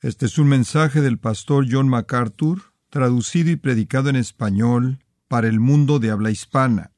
Este es un mensaje del pastor John MacArthur, traducido y predicado en español para el mundo de habla hispana.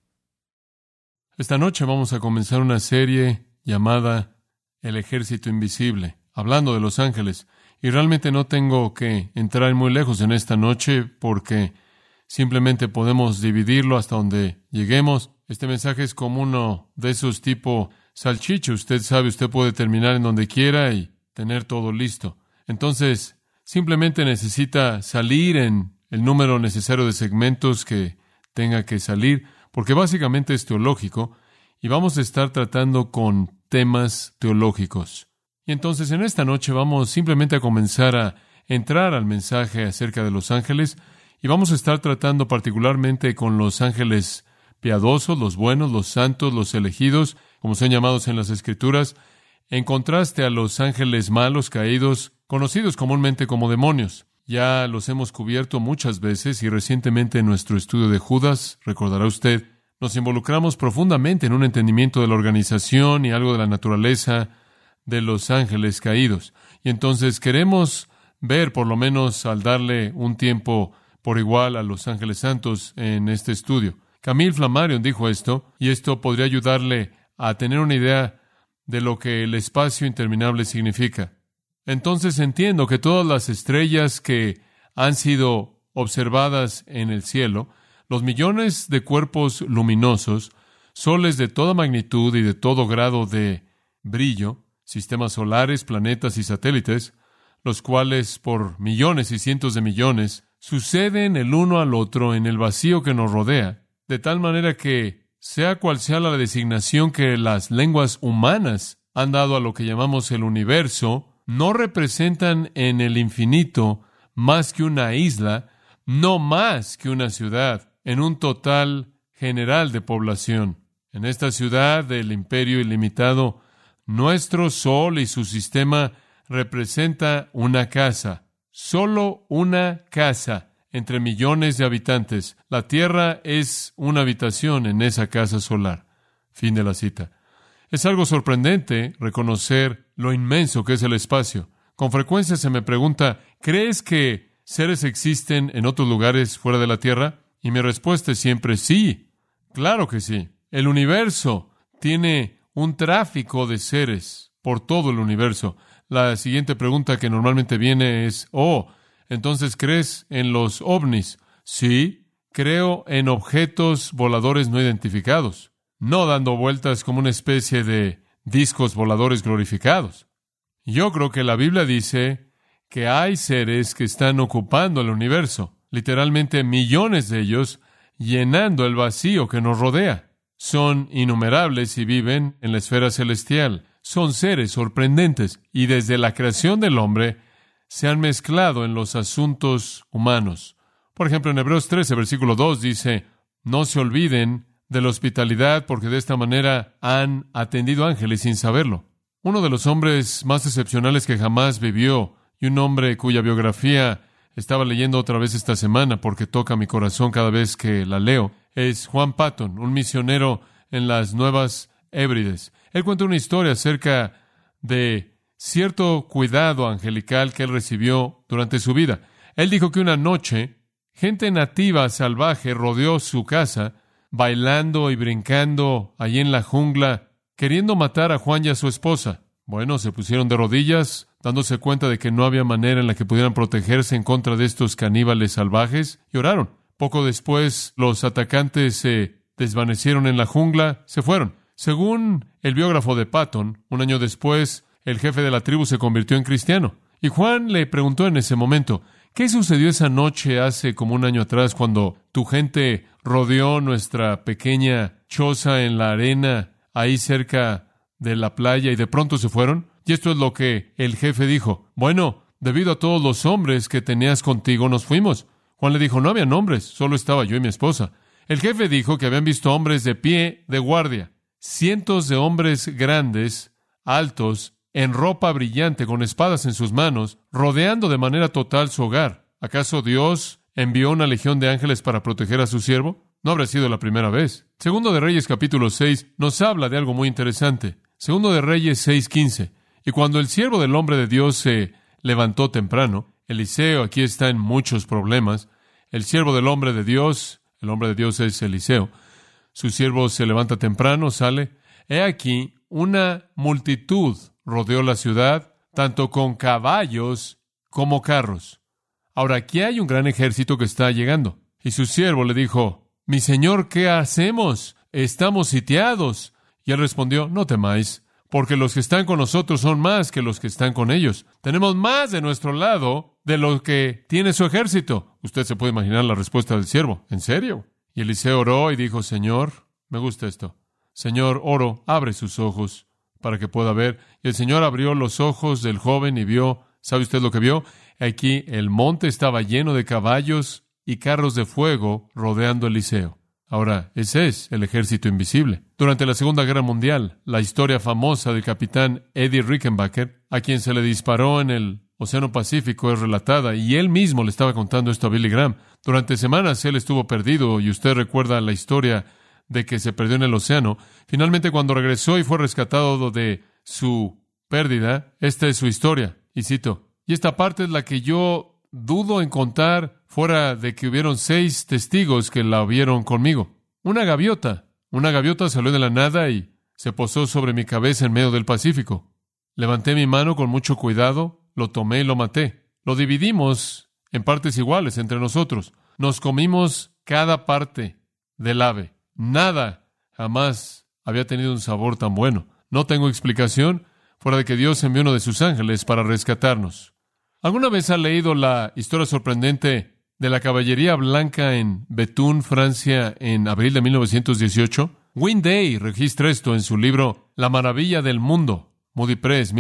Esta noche vamos a comenzar una serie llamada El Ejército Invisible, hablando de los ángeles. Y realmente no tengo que entrar muy lejos en esta noche porque simplemente podemos dividirlo hasta donde lleguemos. Este mensaje es como uno de esos tipo salchicha. Usted sabe, usted puede terminar en donde quiera y tener todo listo. Entonces, simplemente necesita salir en el número necesario de segmentos que tenga que salir, porque básicamente es teológico y vamos a estar tratando con temas teológicos. Y entonces en esta noche vamos simplemente a comenzar a entrar al mensaje acerca de los ángeles y vamos a estar tratando particularmente con los ángeles piadosos, los buenos, los santos, los elegidos, como son llamados en las Escrituras, en contraste a los ángeles malos, caídos, conocidos comúnmente como demonios. Ya los hemos cubierto muchas veces y recientemente en nuestro estudio de Judas, recordará usted, nos involucramos profundamente en un entendimiento de la organización y algo de la naturaleza de los ángeles caídos. Y entonces queremos ver, por lo menos al darle un tiempo por igual a los ángeles santos en este estudio. Camille Flammarion dijo esto, y esto podría ayudarle a tener una idea de lo que el espacio interminable significa. Entonces entiendo que todas las estrellas que han sido observadas en el cielo, los millones de cuerpos luminosos, soles de toda magnitud y de todo grado de brillo, sistemas solares, planetas y satélites, los cuales por millones y cientos de millones suceden el uno al otro en el vacío que nos rodea, de tal manera que, sea cual sea la designación que las lenguas humanas han dado a lo que llamamos el universo, no representan en el infinito más que una isla, no más que una ciudad, en un total general de población. En esta ciudad del imperio ilimitado, nuestro Sol y su sistema representa una casa, solo una casa, entre millones de habitantes. La Tierra es una habitación en esa casa solar. Fin de la cita. Es algo sorprendente reconocer lo inmenso que es el espacio. Con frecuencia se me pregunta, ¿crees que seres existen en otros lugares fuera de la Tierra? Y mi respuesta es siempre sí. Claro que sí. El universo tiene un tráfico de seres por todo el universo. La siguiente pregunta que normalmente viene es, ¿entonces crees en los ovnis? Sí, creo en objetos voladores no identificados, no dando vueltas como una especie de discos voladores glorificados. Yo creo que la Biblia dice que hay seres que están ocupando el universo, literalmente millones de ellos, llenando el vacío que nos rodea. Son innumerables y viven en la esfera celestial. Son seres sorprendentes y desde la creación del hombre se han mezclado en los asuntos humanos. Por ejemplo, en Hebreos 13, versículo 2 dice, no se olviden de la hospitalidad porque de esta manera han atendido ángeles sin saberlo. Uno de los hombres más excepcionales que jamás vivió y un hombre cuya biografía estaba leyendo otra vez esta semana porque toca mi corazón cada vez que la leo, es Juan Patton, un misionero en las Nuevas Hébrides. Él cuenta una historia acerca de cierto cuidado angelical que él recibió durante su vida. Él dijo que una noche, gente nativa salvaje rodeó su casa, bailando y brincando allí en la jungla, queriendo matar a Juan y a su esposa. Bueno, se pusieron de rodillas, dándose cuenta de que no había manera en la que pudieran protegerse en contra de estos caníbales salvajes, y oraron. Poco después, los atacantes se desvanecieron en la jungla, se fueron. Según el biógrafo de Patton, un año después, el jefe de la tribu se convirtió en cristiano. Y Juan le preguntó en ese momento, ¿qué sucedió esa noche hace como un año atrás cuando tu gente rodeó nuestra pequeña choza en la arena ahí cerca de la playa y de pronto se fueron? Y esto es lo que el jefe dijo. Bueno, debido a todos los hombres que tenías contigo, nos fuimos. Juan le dijo, no había hombres, solo estaba yo y mi esposa. El jefe dijo que habían visto hombres de pie de guardia, cientos de hombres grandes, altos, en ropa brillante, con espadas en sus manos, rodeando de manera total su hogar. ¿Acaso Dios envió una legión de ángeles para proteger a su siervo? No habrá sido la primera vez. Segundo de Reyes, capítulo 6, nos habla de algo muy interesante. Segundo de Reyes 6:15. Y cuando el siervo del hombre de Dios se levantó temprano. Eliseo aquí está en muchos problemas. El siervo del hombre de Dios, el hombre de Dios es Eliseo. Su siervo se levanta temprano, sale. He aquí, una multitud rodeó la ciudad, tanto con caballos como carros. Ahora, aquí hay un gran ejército que está llegando. Y su siervo le dijo, mi señor, ¿qué hacemos? Estamos sitiados. Y él respondió, no temáis, porque los que están con nosotros son más que los que están con ellos. Tenemos más de nuestro lado de lo que tiene su ejército. Usted se puede imaginar la respuesta del siervo. ¿En serio? Y Eliseo oró y dijo, Señor, me gusta esto. Señor, oro, abre sus ojos para que pueda ver. Y el Señor abrió los ojos del joven y vio, ¿sabe usted lo que vio? Aquí el monte estaba lleno de caballos y carros de fuego rodeando a Eliseo. Ahora, ese es el ejército invisible. Durante la Segunda Guerra Mundial, la historia famosa del capitán Eddie Rickenbacker, a quien se le disparó en el Océano Pacífico, es relatada, y él mismo le estaba contando esto a Billy Graham. Durante semanas él estuvo perdido, y usted recuerda la historia de que se perdió en el océano. Finalmente, cuando regresó y fue rescatado de su pérdida, esta es su historia. Y cito, y esta parte es la que yo dudo en contar, fuera de que hubieron 6 testigos que la vieron conmigo. Una gaviota salió de la nada y se posó sobre mi cabeza en medio del Pacífico. Levanté mi mano con mucho cuidado, lo tomé y lo maté. Lo dividimos en partes iguales entre nosotros. Nos comimos cada parte del ave. Nada jamás había tenido un sabor tan bueno. No tengo explicación, fuera de que Dios envió uno de sus ángeles para rescatarnos. ¿Alguna vez ha leído la historia sorprendente de la caballería blanca en Bethune, Francia, en abril de 1918? Wayne Day registra esto en su libro La maravilla del mundo, Moody Press,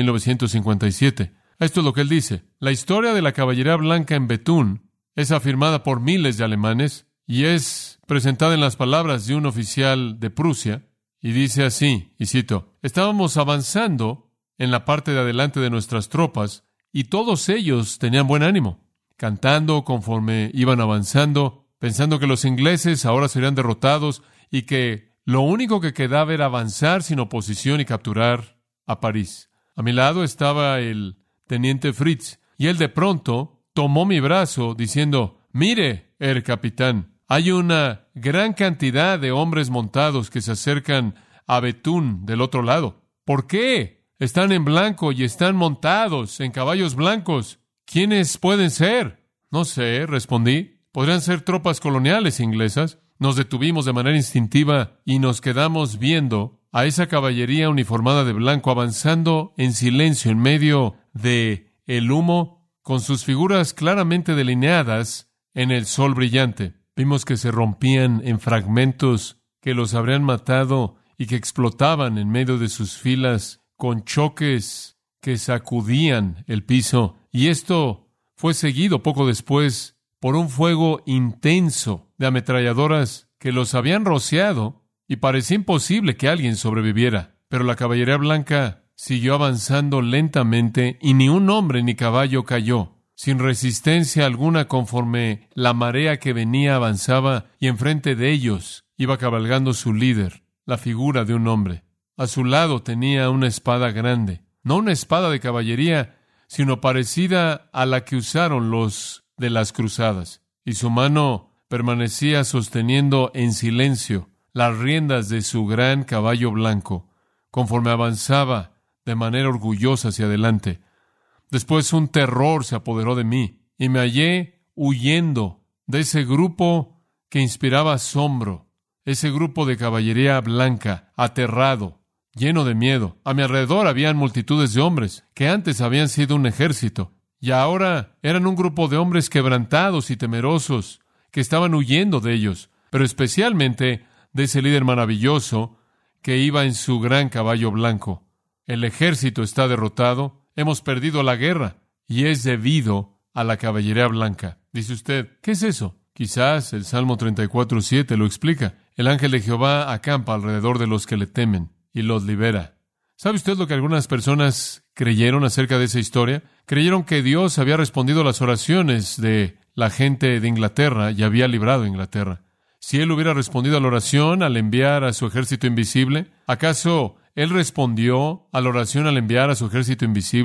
1957. Esto es lo que él dice. La historia de la caballería blanca en Bethune es afirmada por miles de alemanes y es presentada en las palabras de un oficial de Prusia, y dice así, y cito, estábamos avanzando en la parte de adelante de nuestras tropas, y todos ellos tenían buen ánimo, cantando conforme iban avanzando, pensando que los ingleses ahora serían derrotados y que lo único que quedaba era avanzar sin oposición y capturar a París. A mi lado estaba el teniente Fritz, y él de pronto tomó mi brazo diciendo, mire, capitán, hay una gran cantidad de hombres montados que se acercan a Bethune del otro lado. ¿Por qué? Están en blanco y están montados en caballos blancos. ¿Quiénes pueden ser? No sé, respondí. Podrían ser tropas coloniales inglesas. Nos detuvimos de manera instintiva y nos quedamos viendo a esa caballería uniformada de blanco avanzando en silencio en medio de el humo, con sus figuras claramente delineadas en el sol brillante. Vimos que se rompían en fragmentos que los habrían matado y que explotaban en medio de sus filas con choques que sacudían el piso. Y esto fue seguido poco después por un fuego intenso de ametralladoras que los habían rociado y parecía imposible que alguien sobreviviera. Pero la caballería blanca siguió avanzando lentamente y ni un hombre ni caballo cayó, sin resistencia alguna conforme la marea que venía avanzaba y enfrente de ellos iba cabalgando su líder, la figura de un hombre. A su lado tenía una espada grande, no una espada de caballería, sino parecida a la que usaron los de las cruzadas, y su mano permanecía sosteniendo en silencio las riendas de su gran caballo blanco, conforme avanzaba de manera orgullosa hacia adelante. Después un terror se apoderó de mí, y me hallé huyendo de ese grupo que inspiraba asombro, ese grupo de caballería blanca, aterrado, lleno de miedo. A mi alrededor habían multitudes de hombres que antes habían sido un ejército, y ahora eran un grupo de hombres quebrantados y temerosos que estaban huyendo de ellos, pero especialmente de ese líder maravilloso que iba en su gran caballo blanco. El ejército está derrotado, hemos perdido la guerra, y es debido a la caballería blanca. Dice usted, ¿qué es eso? Quizás el Salmo 34:7 lo explica. El ángel de Jehová acampa alrededor de los que le temen y los libera. ¿Sabe usted lo que algunas personas creyeron acerca de esa historia? Creyeron que Dios había respondido a las oraciones de la gente de Inglaterra y había librado a Inglaterra. Si Él hubiera respondido a la oración al enviar a su ejército invisible, ¿acaso Él respondió a la oración al enviar a su ejército invisible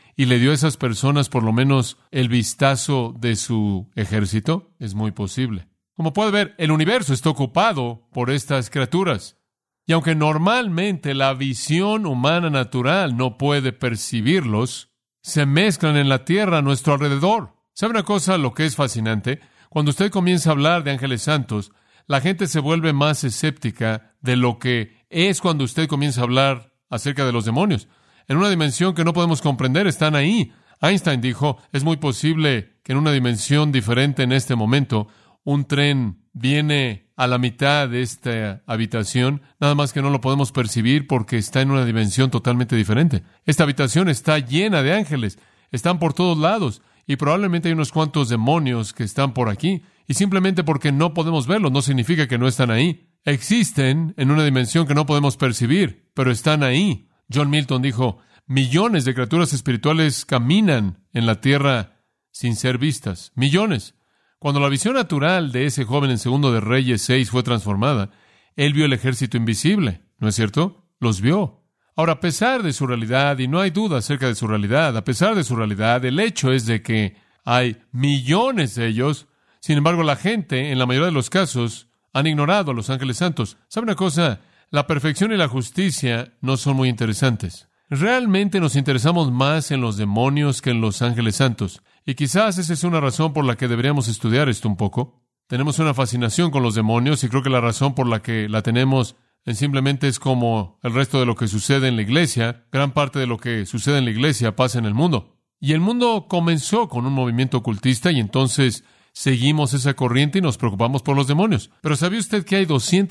y le dio a esas personas por lo menos el vistazo de su ejército? Es muy posible. Como puede ver, el universo está ocupado por estas criaturas. Y aunque normalmente la visión humana natural no puede percibirlos, se mezclan en la tierra a nuestro alrededor. ¿Sabe una cosa? Lo que es fascinante, cuando usted comienza a hablar de ángeles santos, la gente se vuelve más escéptica de lo que es cuando usted comienza a hablar acerca de los demonios. En una dimensión que no podemos comprender, están ahí. Einstein dijo, es muy posible que en una dimensión diferente en este momento, un tren viene a la mitad de esta habitación, nada más que no lo podemos percibir porque está en una dimensión totalmente diferente. Esta habitación está llena de ángeles, están por todos lados, y probablemente hay unos cuantos demonios que están por aquí, y simplemente porque no podemos verlos no significa que no están ahí. Existen en una dimensión que no podemos percibir, pero están ahí. John Milton dijo, millones de criaturas espirituales caminan en la tierra sin ser vistas. Millones. Cuando la visión natural de ese joven en Segundo de Reyes 6 fue transformada, él vio el ejército invisible, ¿no es cierto? Los vio. Ahora, a pesar de su realidad, y no hay duda acerca de su realidad, a pesar de su realidad, el hecho es de que hay millones de ellos. Sin embargo, la gente, en la mayoría de los casos, han ignorado a los ángeles santos. ¿Sabe una cosa? La perfección y la justicia no son muy interesantes. Realmente nos interesamos más en los demonios que en los ángeles santos. Y quizás esa es una razón por la que deberíamos estudiar esto un poco. Tenemos una fascinación con los demonios y creo que la razón por la que la tenemos simplemente es como el resto de lo que sucede en la iglesia. Gran parte de lo que sucede en la iglesia pasa en el mundo. Y el mundo comenzó con un movimiento ocultista y entonces seguimos esa corriente y nos preocupamos por los demonios. Pero ¿sabía usted que hay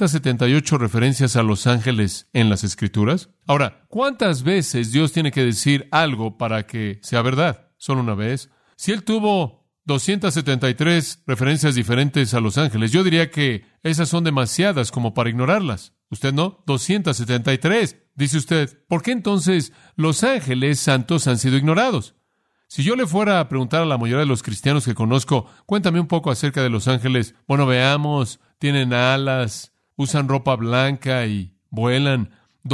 278 referencias a los ángeles en las Escrituras? Ahora, ¿cuántas veces Dios tiene que decir algo para que sea verdad? ¿Solo una vez? Si Él tuvo 273 referencias diferentes a los ángeles, yo diría que esas son demasiadas como para ignorarlas. ¿Usted no? 273. Dice usted, ¿por qué entonces los ángeles santos han sido ignorados? Si yo le fuera a preguntar a la mayoría de los cristianos que conozco, cuéntame un poco acerca de los ángeles. Bueno, veamos, tienen alas, usan ropa blanca y vuelan.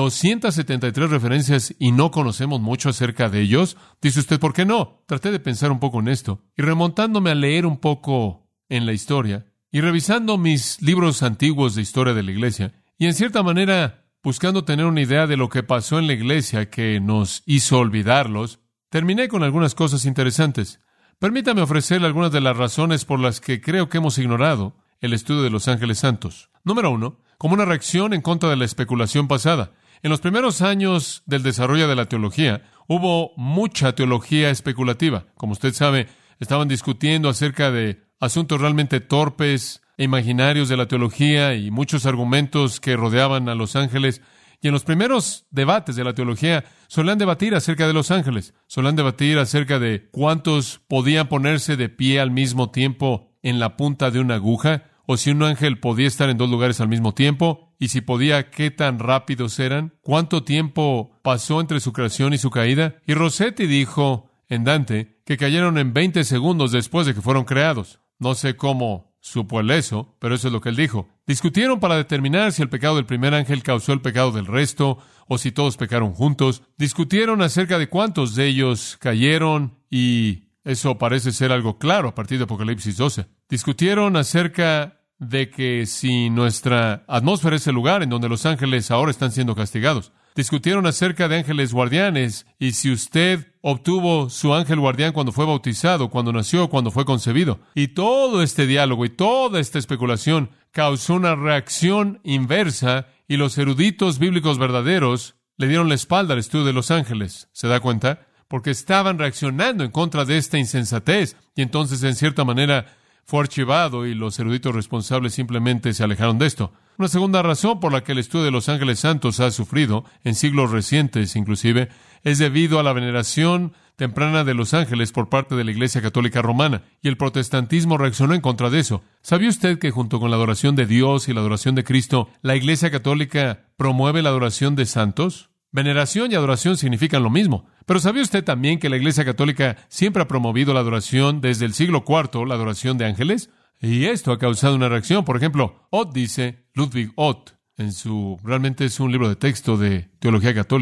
273 referencias y no conocemos mucho acerca de ellos. Dice usted, ¿por qué no? Traté de pensar un poco en esto. Y remontándome a leer un poco en la historia y revisando mis libros antiguos de historia de la iglesia y en cierta manera buscando tener una idea de lo que pasó en la iglesia que nos hizo olvidarlos, terminé con algunas cosas interesantes. Permítame ofrecerle algunas de las razones por las que creo que hemos ignorado el estudio de los ángeles santos. Número 1, como una reacción en contra de la especulación pasada. En los primeros años del desarrollo de la teología, hubo mucha teología especulativa. Como usted sabe, estaban discutiendo acerca de asuntos realmente torpes e imaginarios de la teología y muchos argumentos que rodeaban a los ángeles. Y en los primeros debates de la teología solían debatir acerca de los ángeles, solían debatir acerca de cuántos podían ponerse de pie al mismo tiempo en la punta de una aguja, o si un ángel podía estar en dos lugares al mismo tiempo, y si podía, qué tan rápidos eran, cuánto tiempo pasó entre su creación y su caída. Y Rossetti dijo en Dante que cayeron en 20 segundos después de que fueron creados. No sé cómo supo él eso, pero eso es lo que él dijo. Discutieron para determinar si el pecado del primer ángel causó el pecado del resto, o si todos pecaron juntos. Discutieron acerca de cuántos de ellos cayeron, y eso parece ser algo claro a partir de Apocalipsis 12. Discutieron acerca de que si nuestra atmósfera es el lugar en donde los ángeles ahora están siendo castigados. Discutieron acerca de ángeles guardianes y si usted obtuvo su ángel guardián cuando fue bautizado, cuando nació, cuando fue concebido. Y todo este diálogo y toda esta especulación causó una reacción inversa y los eruditos bíblicos verdaderos le dieron la espalda al estudio de los ángeles. ¿Se da cuenta? Porque estaban reaccionando en contra de esta insensatez y entonces en cierta manera fue archivado y los eruditos responsables simplemente se alejaron de esto. Una segunda razón por la que el estudio de los ángeles santos ha sufrido, en siglos recientes inclusive, es debido a la veneración temprana de los ángeles por parte de la Iglesia Católica Romana, y el protestantismo reaccionó en contra de eso. ¿Sabía usted que junto con la adoración de Dios y la adoración de Cristo, la Iglesia Católica promueve la adoración de santos? Veneración y adoración significan lo mismo. Pero ¿sabía usted también que la Iglesia Católica siempre ha promovido la adoración desde el siglo IV, la adoración de ángeles? Y esto ha causado una reacción. Por ejemplo, Ludwig Ott, realmente es un libro de texto de teología católica.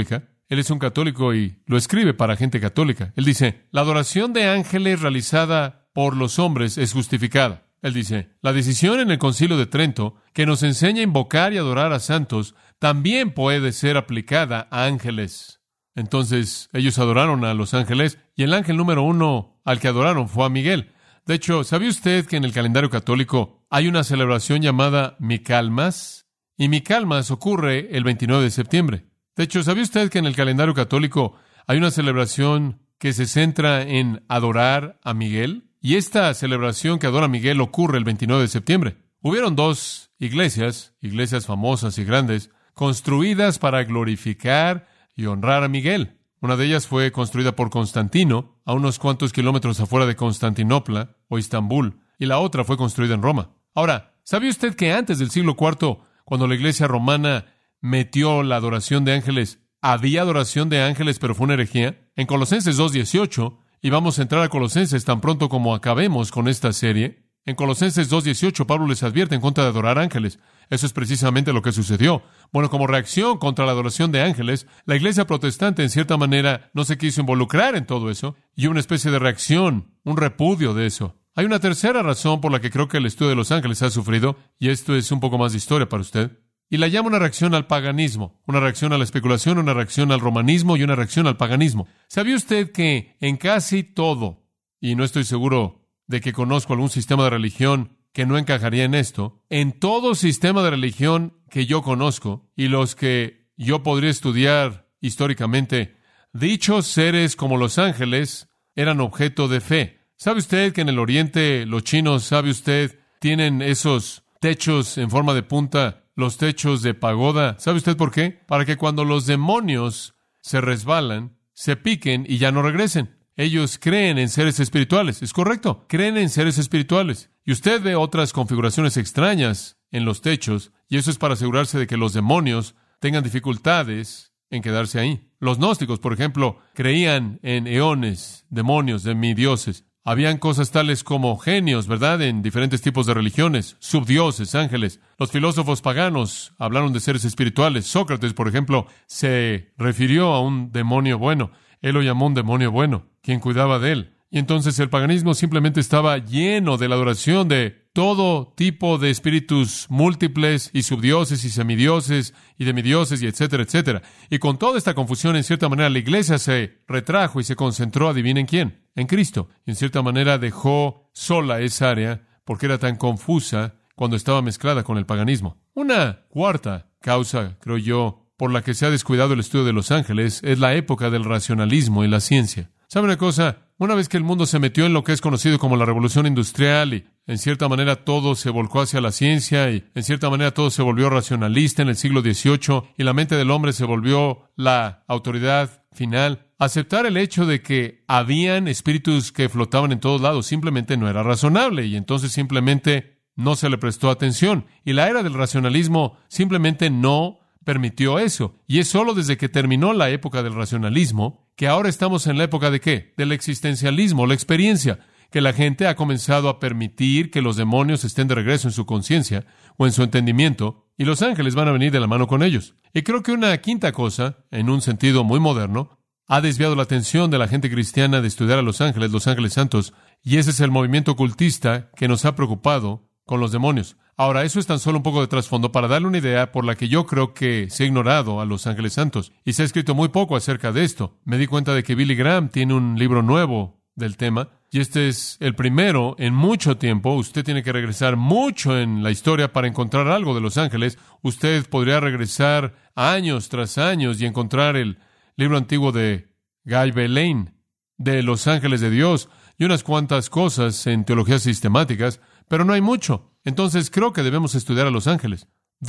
Él es un católico y lo escribe para gente católica. Él dice, la adoración de ángeles realizada por los hombres es justificada. Él dice, la decisión en el Concilio de Trento, que nos enseña a invocar y adorar a santos, también puede ser aplicada a ángeles. Entonces, ellos adoraron a los ángeles, y el ángel número 1 al que adoraron fue a Miguel. De hecho, ¿sabía usted que en el calendario católico hay una celebración llamada Micaelmas? Y Micaelmas ocurre el 29 de septiembre. De hecho, ¿sabía usted que en el calendario católico hay una celebración que se centra en adorar a Miguel? Y esta celebración que adora a Miguel ocurre el 29 de septiembre. Hubieron dos iglesias famosas y grandes, construidas para glorificar y honrar a Miguel. Una de ellas fue construida por Constantino, a unos cuantos kilómetros afuera de Constantinopla o Istambul, y la otra fue construida en Roma. Ahora, ¿sabía usted que antes del siglo IV, cuando la iglesia romana metió la adoración de ángeles, había adoración de ángeles, pero fue una herejía? En Colosenses 2:18, y vamos a entrar a Colosenses tan pronto como acabemos con esta serie, en Colosenses 2:18, Pablo les advierte en contra de adorar ángeles. Eso es precisamente lo que sucedió. Bueno, como reacción contra la adoración de ángeles, la iglesia protestante, en cierta manera, no se quiso involucrar en todo eso, y una especie de reacción, un repudio de eso. Hay una tercera razón por la que creo que el estudio de los ángeles ha sufrido, y esto es un poco más de historia para usted, y la llamo una reacción al paganismo, una reacción a la especulación, una reacción al romanismo y una reacción al paganismo. ¿Sabía usted que en casi todo, y no estoy seguro de que conozco algún sistema de religión que no encajaría en esto, en todo sistema de religión que yo conozco y los que yo podría estudiar históricamente, dichos seres como los ángeles eran objeto de fe? ¿Sabe usted que en el Oriente los chinos, sabe usted, tienen esos techos en forma de punta, los techos de pagoda? ¿Sabe usted por qué? Para que cuando los demonios se resbalan, se piquen y ya no regresen. Ellos creen en seres espirituales. ¿Es correcto? Creen en seres espirituales. Y usted ve otras configuraciones extrañas en los techos, y eso es para asegurarse de que los demonios tengan dificultades en quedarse ahí. Los gnósticos, por ejemplo, creían en eones, demonios, semidioses. Habían cosas tales como genios, ¿verdad?, en diferentes tipos de religiones, subdioses, ángeles. Los filósofos paganos hablaron de seres espirituales. Sócrates, por ejemplo, se refirió a un demonio bueno. Él lo llamó un demonio bueno, quien cuidaba de él. Y entonces el paganismo simplemente estaba lleno de la adoración de todo tipo de espíritus múltiples y subdioses y semidioses y demidioses y etcétera, etcétera. Y con toda esta confusión, en cierta manera, la iglesia se retrajo y se concentró, ¿adivinen quién? En Cristo. Y en cierta manera dejó sola esa área porque era tan confusa cuando estaba mezclada con el paganismo. Una cuarta causa, creo yo, por la que se ha descuidado el estudio de los ángeles es la época del racionalismo y la ciencia. ¿Sabe una cosa? Una vez que el mundo se metió en lo que es conocido como la revolución industrial y en cierta manera todo se volcó hacia la ciencia y en cierta manera todo se volvió racionalista en el siglo XVIII y la mente del hombre se volvió la autoridad final, aceptar el hecho de que habían espíritus que flotaban en todos lados simplemente no era razonable y entonces simplemente no se le prestó atención. Y la era del racionalismo simplemente no permitió eso. Y es solo desde que terminó la época del racionalismo que ahora estamos en la época ¿de qué? Del existencialismo, la experiencia, que la gente ha comenzado a permitir que los demonios estén de regreso en su conciencia o en su entendimiento, y los ángeles van a venir de la mano con ellos. Y creo que una quinta cosa, en un sentido muy moderno, ha desviado la atención de la gente cristiana de estudiar a los ángeles santos, y ese es el movimiento ocultista que nos ha preocupado con los demonios. Ahora, eso es tan solo un poco de trasfondo para darle una idea por la que yo creo que se ha ignorado a los ángeles santos. Y se ha escrito muy poco acerca de esto. Me di cuenta de que Billy Graham tiene un libro nuevo del tema, y este es el primero en mucho tiempo. Usted tiene que regresar mucho en la historia para encontrar algo de los ángeles. Usted podría regresar años tras años y encontrar el libro antiguo de Guy Belain, de los ángeles de Dios, y unas cuantas cosas en teologías sistemáticas, pero no hay mucho. Entonces creo que debemos estudiar a los ángeles.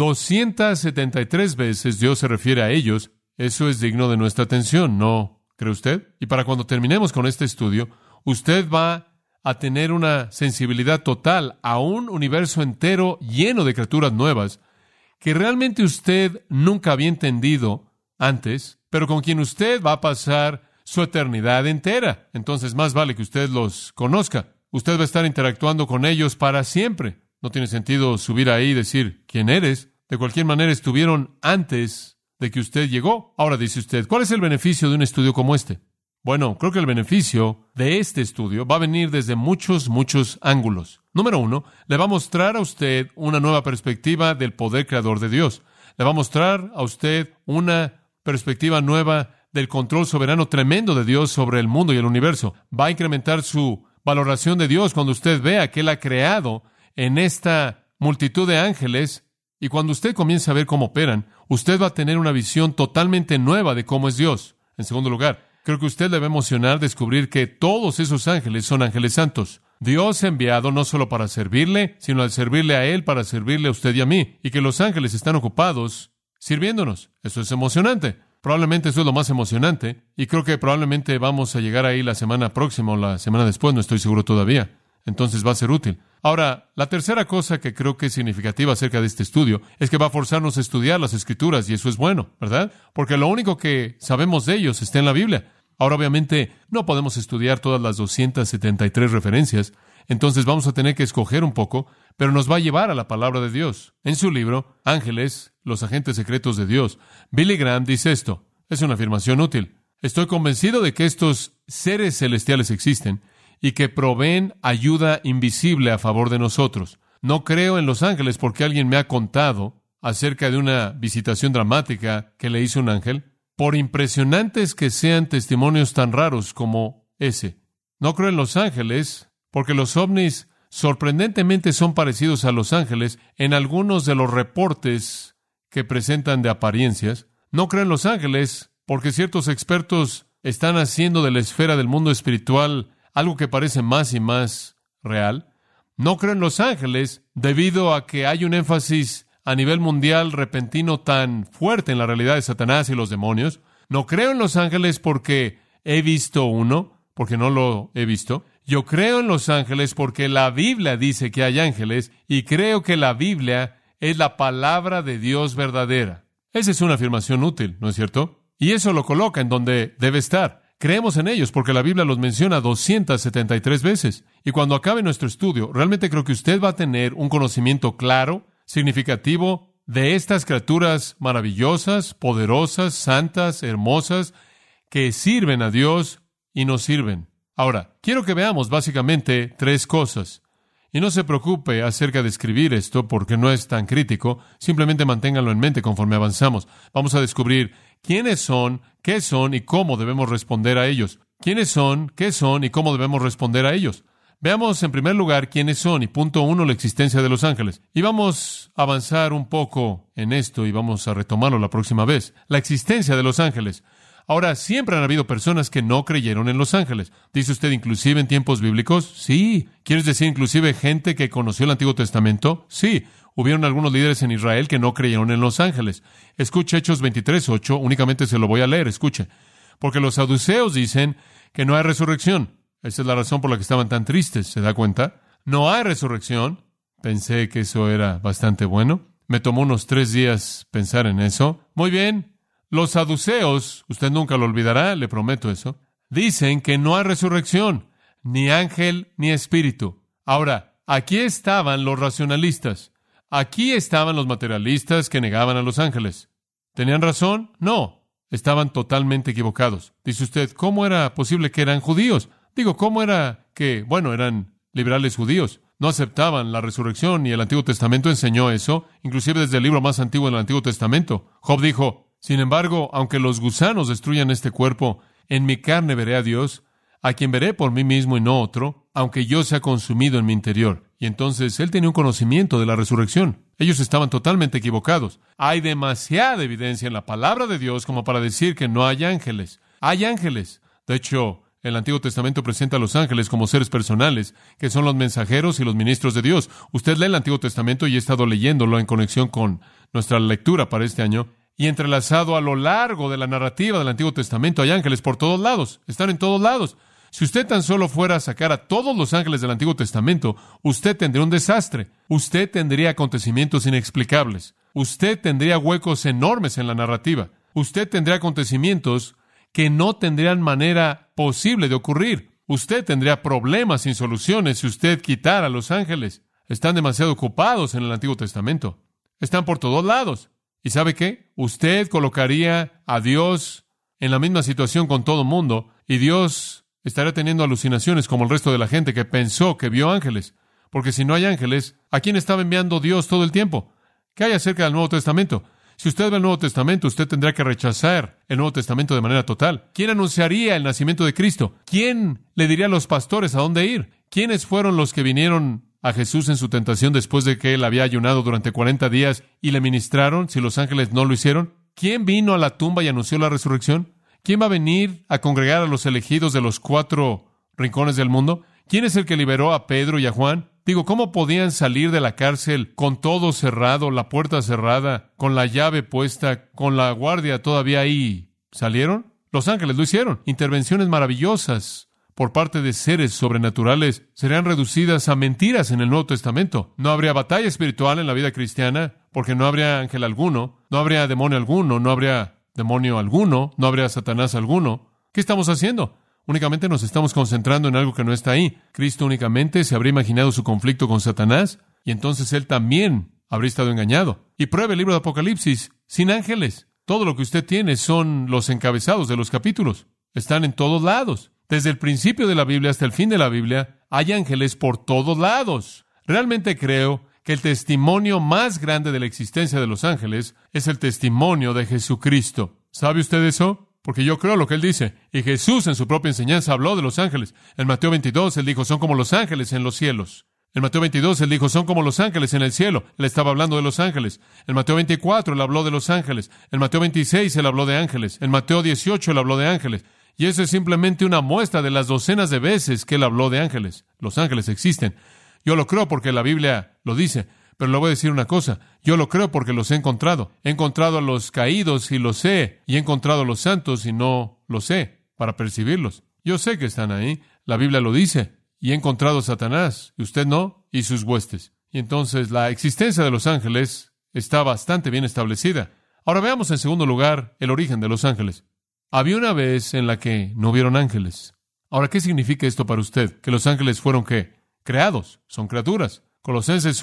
273 veces Dios se refiere a ellos. Eso es digno de nuestra atención, ¿no cree usted? Y para cuando terminemos con este estudio, usted va a tener una sensibilidad total a un universo entero lleno de criaturas nuevas que realmente usted nunca había entendido antes, pero con quien usted va a pasar su eternidad entera. Entonces más vale que usted los conozca. Usted va a estar interactuando con ellos para siempre. No tiene sentido subir ahí y decir quién eres. De cualquier manera estuvieron antes de que usted llegó. Ahora dice usted, ¿cuál es el beneficio de un estudio como este? Bueno, creo que el beneficio de este estudio va a venir desde muchos ángulos. Número 1, le va a mostrar a usted una nueva perspectiva del poder creador de Dios. Le va a mostrar a usted una perspectiva nueva del control soberano tremendo de Dios sobre el mundo y el universo. Va a incrementar su valoración de Dios cuando usted vea que Él ha creado en esta multitud de ángeles, y cuando usted comience a ver cómo operan, usted va a tener una visión totalmente nueva de cómo es Dios. En segundo lugar, creo que usted le va a emocionar descubrir que todos esos ángeles son ángeles santos. Dios ha enviado no solo para servirle, sino al servirle a Él para servirle a usted y a mí, y que los ángeles están ocupados sirviéndonos. Eso es emocionante. Probablemente eso es lo más emocionante, y creo que probablemente vamos a llegar ahí la semana próxima o la semana después, no estoy seguro todavía. Entonces va a ser útil. Ahora, la tercera cosa que creo que es significativa acerca de este estudio es que va a forzarnos a estudiar las Escrituras, y eso es bueno, ¿verdad? Porque lo único que sabemos de ellos está en la Biblia. Ahora, obviamente, no podemos estudiar todas las 273 referencias, entonces vamos a tener que escoger un poco, pero nos va a llevar a la palabra de Dios. En su libro, Ángeles, los agentes secretos de Dios, Billy Graham dice esto. Es una afirmación útil. Estoy convencido de que estos seres celestiales existen y que proveen ayuda invisible a favor de nosotros. No creo en los ángeles porque alguien me ha contado acerca de una visitación dramática que le hizo un ángel, por impresionantes que sean testimonios tan raros como ese. No creo en los ángeles porque los ovnis sorprendentemente son parecidos a los ángeles en algunos de los reportes que presentan de apariencias. No creo en los ángeles porque ciertos expertos están haciendo de la esfera del mundo espiritual algo que parece más y más real. No creo en los ángeles debido a que hay un énfasis a nivel mundial repentino tan fuerte en la realidad de Satanás y los demonios. No creo en los ángeles porque he visto uno, porque no lo he visto. Yo creo en los ángeles porque la Biblia dice que hay ángeles, y creo que la Biblia es la palabra de Dios verdadera. Esa es una afirmación útil, ¿no es cierto? Y eso lo coloca en donde debe estar. Creemos en ellos porque la Biblia los menciona 273 veces. Y cuando acabe nuestro estudio, realmente creo que usted va a tener un conocimiento claro, significativo, de estas criaturas maravillosas, poderosas, santas, hermosas, que sirven a Dios y nos sirven. Ahora, quiero que veamos básicamente 3 cosas. Y no se preocupe acerca de escribir esto porque no es tan crítico. Simplemente manténganlo en mente conforme avanzamos. Vamos a descubrir quiénes son, qué son y cómo debemos responder a ellos. ¿Quiénes son, qué son y cómo debemos responder a ellos? Veamos en primer lugar quiénes son y punto 1, la existencia de los ángeles. Y vamos a avanzar un poco en esto y vamos a retomarlo la próxima vez. La existencia de los ángeles. Ahora, siempre han habido personas que no creyeron en los ángeles. ¿Dice usted inclusive en tiempos bíblicos? Sí. ¿Quieres decir inclusive gente que conoció el Antiguo Testamento? Sí. Hubieron algunos líderes en Israel que no creyeron en los ángeles. Escuche Hechos 23:8, únicamente se lo voy a leer, escuche. Porque los saduceos dicen que no hay resurrección. Esa es la razón por la que estaban tan tristes, ¿se da cuenta? No hay resurrección. Pensé que eso era bastante bueno. Me tomó unos 3 días pensar en eso. Muy bien. Los saduceos, usted nunca lo olvidará, le prometo eso, dicen que no hay resurrección, ni ángel ni espíritu. Ahora, aquí estaban los racionalistas. Aquí estaban los materialistas que negaban a los ángeles. ¿Tenían razón? No. Estaban totalmente equivocados. Dice usted, ¿cómo era posible que eran judíos? Digo, ¿cómo era que, eran liberales judíos? No aceptaban la resurrección y el Antiguo Testamento enseñó eso, inclusive desde el libro más antiguo del Antiguo Testamento. Job dijo, sin embargo, aunque los gusanos destruyan este cuerpo, en mi carne veré a Dios, a quien veré por mí mismo y no otro, aunque yo sea consumido en mi interior. Y entonces él tenía un conocimiento de la resurrección. Ellos estaban totalmente equivocados. Hay demasiada evidencia en la palabra de Dios como para decir que no hay ángeles. Hay ángeles. De hecho, el Antiguo Testamento presenta a los ángeles como seres personales, que son los mensajeros y los ministros de Dios. Usted lee el Antiguo Testamento y he estado leyéndolo en conexión con nuestra lectura para este año. Y entrelazado a lo largo de la narrativa del Antiguo Testamento hay ángeles por todos lados. Están en todos lados. Si usted tan solo fuera a sacar a todos los ángeles del Antiguo Testamento, usted tendría un desastre. Usted tendría acontecimientos inexplicables. Usted tendría huecos enormes en la narrativa. Usted tendría acontecimientos que no tendrían manera posible de ocurrir. Usted tendría problemas sin soluciones si usted quitara a los ángeles. Están demasiado ocupados en el Antiguo Testamento. Están por todos lados. ¿Y sabe qué? Usted colocaría a Dios en la misma situación con todo mundo, y Dios estaría teniendo alucinaciones como el resto de la gente que pensó que vio ángeles. Porque si no hay ángeles, ¿a quién estaba enviando Dios todo el tiempo? ¿Qué hay acerca del Nuevo Testamento? Si usted ve el Nuevo Testamento, usted tendrá que rechazar el Nuevo Testamento de manera total. ¿Quién anunciaría el nacimiento de Cristo? ¿Quién le diría a los pastores a dónde ir? ¿Quiénes fueron los que vinieron a Jesús en su tentación después de que él había ayunado durante 40 días y le ministraron si los ángeles no lo hicieron? ¿Quién vino a la tumba y anunció la resurrección? ¿Quién va a venir a congregar a los elegidos de los 4 rincones del mundo? ¿Quién es el que liberó a Pedro y a Juan? Digo, ¿cómo podían salir de la cárcel con todo cerrado, la puerta cerrada, con la llave puesta, con la guardia todavía ahí? ¿Salieron? Los ángeles lo hicieron. Intervenciones maravillosas por parte de seres sobrenaturales serían reducidas a mentiras en el Nuevo Testamento. No habría batalla espiritual en la vida cristiana, porque no habría ángel alguno, no habría demonio alguno, no habría demonio alguno, no habría Satanás alguno. ¿Qué estamos haciendo? Únicamente nos estamos concentrando en algo que no está ahí. Cristo únicamente se habría imaginado su conflicto con Satanás, y entonces él también habría estado engañado. Y pruebe el libro de Apocalipsis, sin ángeles. Todo lo que usted tiene son los encabezados de los capítulos. Están en todos lados. Desde el principio de la Biblia hasta el fin de la Biblia, hay ángeles por todos lados. Realmente creo que el testimonio más grande de la existencia de los ángeles es el testimonio de Jesucristo. ¿Sabe usted eso? Porque yo creo lo que él dice. Y Jesús en su propia enseñanza habló de los ángeles. En Mateo 22, él dijo, son como los ángeles en los cielos. En Mateo 22, él dijo, son como los ángeles en el cielo. Él estaba hablando de los ángeles. En Mateo 24, él habló de los ángeles. En Mateo 26, él habló de ángeles. En Mateo 18, él habló de ángeles. Y eso es simplemente una muestra de las docenas de veces que él habló de ángeles. Los ángeles existen. Yo lo creo porque la Biblia lo dice. Pero le voy a decir una cosa, yo lo creo porque los he encontrado. He encontrado a los caídos y los sé, y he encontrado a los santos y no los sé, para percibirlos. Yo sé que están ahí, la Biblia lo dice, y he encontrado a Satanás, y usted no, y sus huestes. Y entonces la existencia de los ángeles está bastante bien establecida. Ahora veamos en segundo lugar el origen de los ángeles. Había una vez en la que no hubieron ángeles. Ahora, ¿qué significa esto para usted? ¿Que los ángeles fueron qué? Creados, son criaturas. Colosenses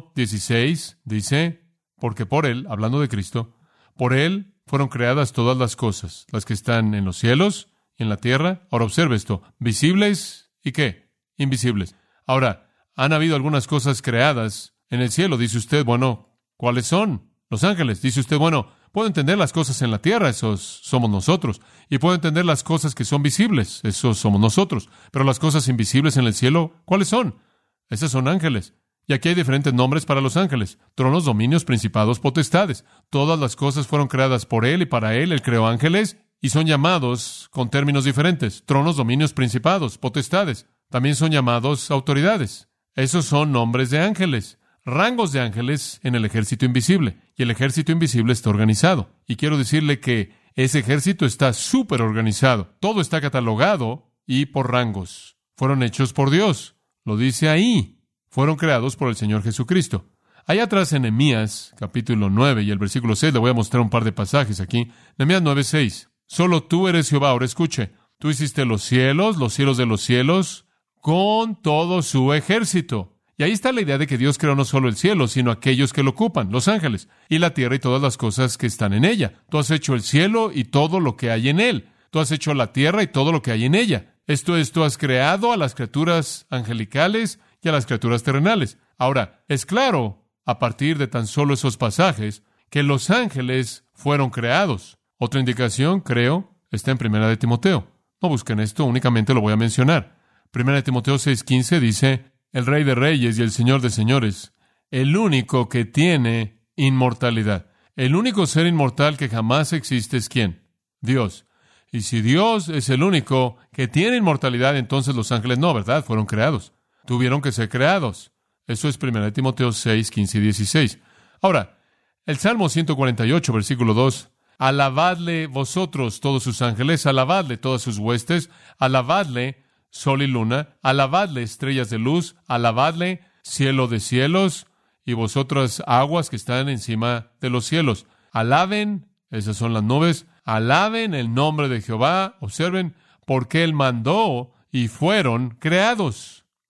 1:16 dice, porque por Él, hablando de Cristo, por Él fueron creadas todas las cosas, las que están en los cielos y en la tierra. Ahora observe esto, visibles y ¿qué? Invisibles. Ahora, han habido algunas cosas creadas en el cielo. Dice usted, bueno, ¿cuáles son? Los ángeles. Dice usted, bueno, puedo entender las cosas en la tierra, esos somos nosotros. Y puedo entender las cosas que son visibles, esos somos nosotros. Pero las cosas invisibles en el cielo, ¿cuáles son? Esos son ángeles. Y aquí hay diferentes nombres para los ángeles. Tronos, dominios, principados, potestades. Todas las cosas fueron creadas por Él y para Él. Él creó ángeles y son llamados con términos diferentes. Tronos, dominios, principados, potestades. También son llamados autoridades. Esos son nombres de ángeles. Rangos de ángeles en el ejército invisible. Y el ejército invisible está organizado. Y quiero decirle que ese ejército está súper organizado. Todo está catalogado y por rangos. Fueron hechos por Dios. Lo dice ahí. Fueron creados por el Señor Jesucristo. Allá atrás en Nehemías, capítulo 9 y el versículo 6, le voy a mostrar un par de pasajes aquí. Nehemías 9:6. Solo tú eres Jehová. Ahora escuche. Tú hiciste los cielos de los cielos, con todo su ejército. Y ahí está la idea de que Dios creó no solo el cielo, sino aquellos que lo ocupan, los ángeles, y la tierra y todas las cosas que están en ella. Tú has hecho el cielo y todo lo que hay en él. Tú has hecho la tierra y todo lo que hay en ella. Esto es, tú has creado a las criaturas angelicales y a las criaturas terrenales. Ahora, es claro, a partir de tan solo esos pasajes, que los ángeles fueron creados. Otra indicación, creo, está en 1 de Timoteo. No busquen esto, únicamente lo voy a mencionar. 1 de Timoteo 6:15 dice, el Rey de Reyes y el Señor de Señores, el único que tiene inmortalidad. El único ser inmortal que jamás existe es ¿quién? Dios. Y si Dios es el único que tiene inmortalidad, entonces los ángeles no, ¿verdad? Fueron creados. Tuvieron que ser creados. Eso es 1 Timoteo 6, 15 y 16. Ahora, el Salmo 148, versículo 2. Alabadle vosotros todos sus ángeles, alabadle todas sus huestes, alabadle sol y luna, alabadle estrellas de luz, alabadle cielo de cielos y vosotras aguas que están encima de los cielos. Alaben, esas son las nubes, alaben el nombre de Jehová, observen, porque Él mandó y fueron creados.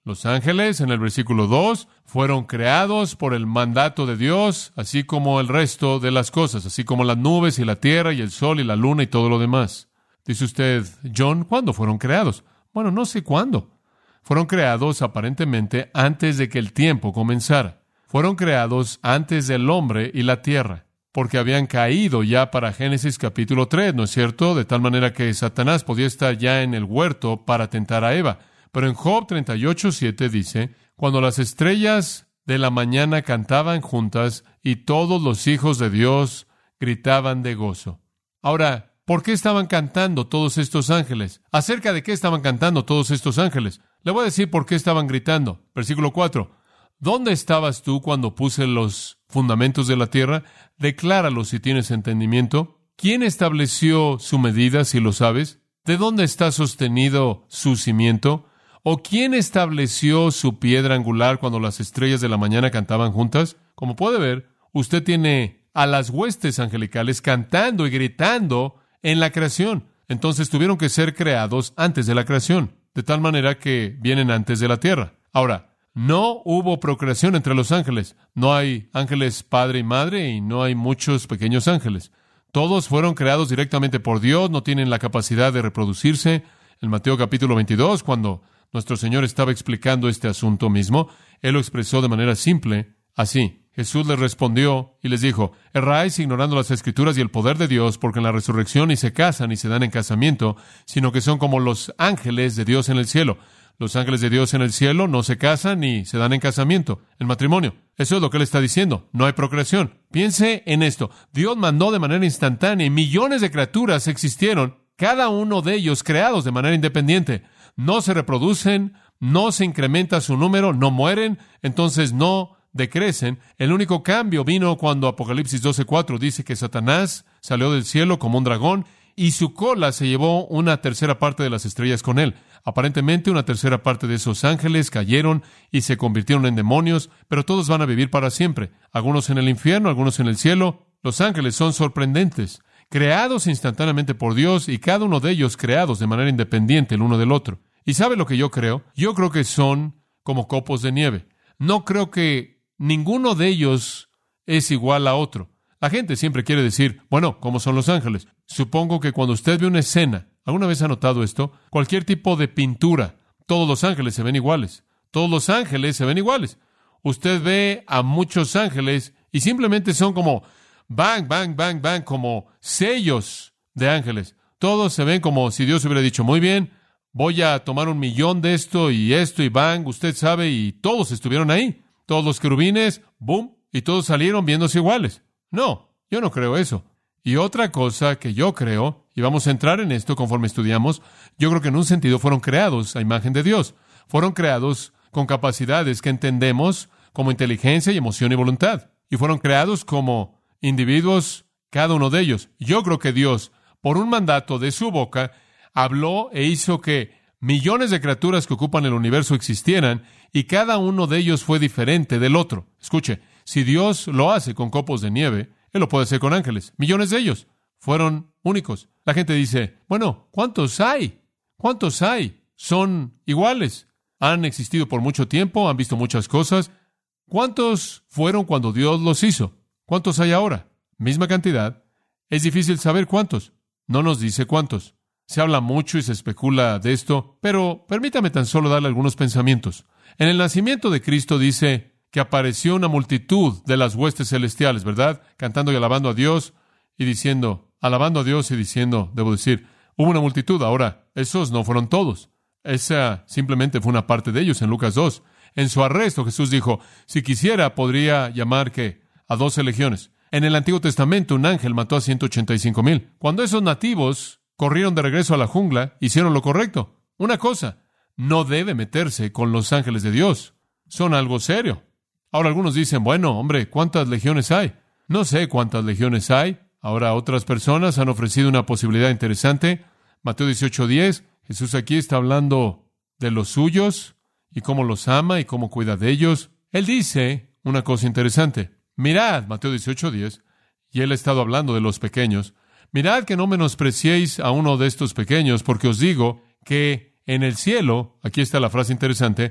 Los ángeles, en el versículo 2, fueron creados por el mandato de Dios, así como el resto de las cosas, así como las nubes y la tierra y el sol y la luna y todo lo demás. Dice usted, John, ¿cuándo fueron creados? Bueno, no sé cuándo. Fueron creados aparentemente antes de que el tiempo comenzara. Fueron creados antes del hombre y la tierra, porque habían caído ya para Génesis capítulo 3, ¿no es cierto? De tal manera que Satanás podía estar ya en el huerto para tentar a Eva. Pero en Job 38:7 dice, cuando las estrellas de la mañana cantaban juntas y todos los hijos de Dios gritaban de gozo. Ahora, ¿por qué estaban cantando todos estos ángeles? ¿Acerca de qué estaban cantando todos estos ángeles? Le voy a decir por qué estaban gritando. Versículo 4. ¿Dónde estabas tú cuando puse los fundamentos de la tierra? Decláralo si tienes entendimiento. ¿Quién estableció su medida, si lo sabes? ¿De dónde está sostenido su cimiento? ¿O quién estableció su piedra angular cuando las estrellas de la mañana cantaban juntas? Como puede ver, usted tiene a las huestes angelicales cantando y gritando en la creación. Entonces tuvieron que ser creados antes de la creación, de tal manera que vienen antes de la tierra. Ahora, no hubo procreación entre los ángeles. No hay ángeles padre y madre y no hay muchos pequeños ángeles. Todos fueron creados directamente por Dios, no tienen la capacidad de reproducirse. En Mateo capítulo 22, cuando nuestro Señor estaba explicando este asunto mismo, Él lo expresó de manera simple, así. Jesús les respondió y les dijo, erráis ignorando las Escrituras y el poder de Dios, porque en la resurrección ni se casan ni se dan en casamiento, sino que son como los ángeles de Dios en el cielo. Los ángeles de Dios en el cielo no se casan ni se dan en casamiento, en matrimonio. Eso es lo que Él está diciendo. No hay procreación. Piense en esto. Dios mandó de manera instantánea y millones de criaturas existieron, cada uno de ellos creados de manera independiente. No se reproducen, no se incrementa su número, no mueren, entonces no decrecen. El único cambio vino cuando Apocalipsis 12:4 dice que Satanás salió del cielo como un dragón y su cola se llevó una tercera parte de las estrellas con él. Aparentemente una tercera parte de esos ángeles cayeron y se convirtieron en demonios, pero todos van a vivir para siempre. Algunos en el infierno, algunos en el cielo. Los ángeles son sorprendentes, creados instantáneamente por Dios y cada uno de ellos creados de manera independiente el uno del otro. ¿Y sabe lo que yo creo? Yo creo que son como copos de nieve. No creo que ninguno de ellos es igual a otro. La gente siempre quiere decir, bueno, ¿cómo son los ángeles? Supongo que cuando usted ve una escena, ¿alguna vez ha notado esto? Cualquier tipo de pintura, todos los ángeles se ven iguales. Todos los ángeles se ven iguales. Usted ve a muchos ángeles y simplemente son como bang, bang, bang, bang, como sellos de ángeles. Todos se ven como si Dios hubiera dicho, muy bien, voy a tomar 1,000,000 de esto, y bang, usted sabe, y todos estuvieron ahí. Todos los querubines, boom, y todos salieron viéndose iguales. No, yo no creo eso. Y otra cosa que yo creo, y vamos a entrar en esto conforme estudiamos, yo creo que en un sentido fueron creados a imagen de Dios. Fueron creados con capacidades que entendemos como inteligencia y emoción y voluntad. Y fueron creados como individuos, cada uno de ellos. Yo creo que Dios, por un mandato de su boca, habló e hizo que millones de criaturas que ocupan el universo existieran y cada uno de ellos fue diferente del otro. Escuche, si Dios lo hace con copos de nieve, Él lo puede hacer con ángeles. Millones de ellos fueron únicos. La gente dice, bueno, ¿cuántos hay? ¿Cuántos hay? Son iguales. Han existido por mucho tiempo, han visto muchas cosas. ¿Cuántos fueron cuando Dios los hizo? ¿Cuántos hay ahora? Misma cantidad. Es difícil saber cuántos. No nos dice cuántos. Se habla mucho y se especula de esto, pero permítame tan solo darle algunos pensamientos. En el nacimiento de Cristo dice que apareció una multitud de las huestes celestiales, ¿verdad? Cantando y alabando a Dios y diciendo, alabando a Dios y diciendo, debo decir, hubo una multitud. Ahora, esos no fueron todos. Esa simplemente fue una parte de ellos en Lucas 2. En su arresto, Jesús dijo, si quisiera, podría llamar ¿qué? A 12 legiones. En el Antiguo Testamento, un ángel mató a 185,000. Cuando esos nativos corrieron de regreso a la jungla, hicieron lo correcto. Una cosa, no debe meterse con los ángeles de Dios. Son algo serio. Ahora algunos dicen, bueno, hombre, ¿cuántas legiones hay? No sé cuántas legiones hay. Ahora otras personas han ofrecido una posibilidad interesante. Mateo 18:10, Jesús aquí está hablando de los suyos y cómo los ama y cómo cuida de ellos. Él dice una cosa interesante. Mirad, Mateo 18:10, y Él ha estado hablando de los pequeños. Mirad que no menospreciéis a uno de estos pequeños, porque os digo que en el cielo, aquí está la frase interesante,